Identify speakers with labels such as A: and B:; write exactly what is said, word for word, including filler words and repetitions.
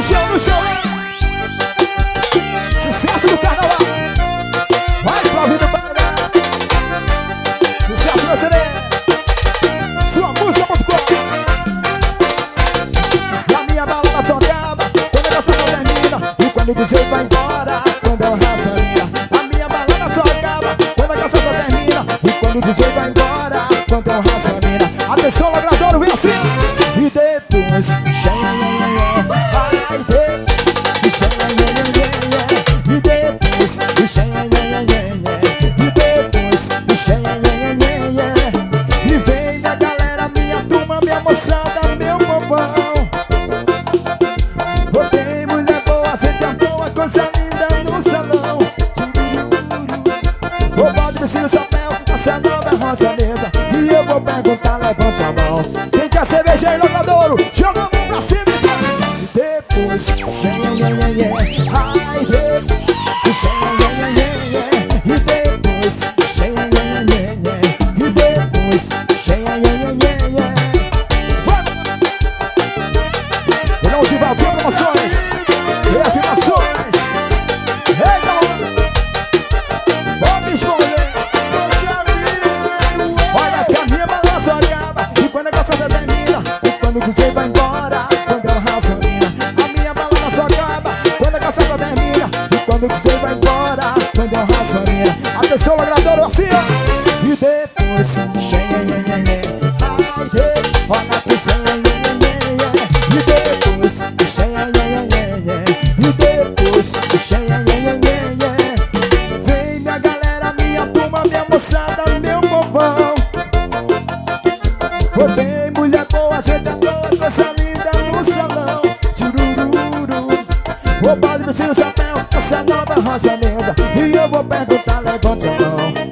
A: no chão, no chão. Sucesso do carnaval. Vai pra vida, banda. Sucesso no C D. Sua música ponto com. E a minha balada só acaba quando a canção só termina. E quando o D J vai embora, quando eu raço a minha. A minha balada só acaba quando a canção só termina. E quando o D J vai embora, quando eu raço a mina. Atenção, Lagradouro, vem assim. E depois, ai, depois, e depois, e vem minha galera, minha turma, minha moçada, meu povão. Botei mulher boa, gente é boa, coisa linda no salão. O balde vestindo o chapéu, essa nova é rosa mesa. E eu vou perguntar, levante a mão. Quem quer cerveja aí, Lagradouro, joga a mão pra cima. E depois, ai, depois, e depois, e depois, Verão de Valdir Promoções, reafirmações. Eita, vamos escolher. Olha que a minha balança acaba e quando a caçada termina. E quando o D J vai embora, quando eu raço a mina. A minha balança só acaba quando a caçada termina. E quando o D J vai embora, quando eu raço a mina. Atenção, Lagradouro, assim, ó. E depois, ai, olha que e depois, e depois, vem minha galera, minha turma, minha moçada, meu povão. Botei mulher boa, gente é boa, coisa linda no salão. Tchurururu, o balde vestindo o chapéu, essa nova rosa mesa. E eu vou perguntar, levante a mão.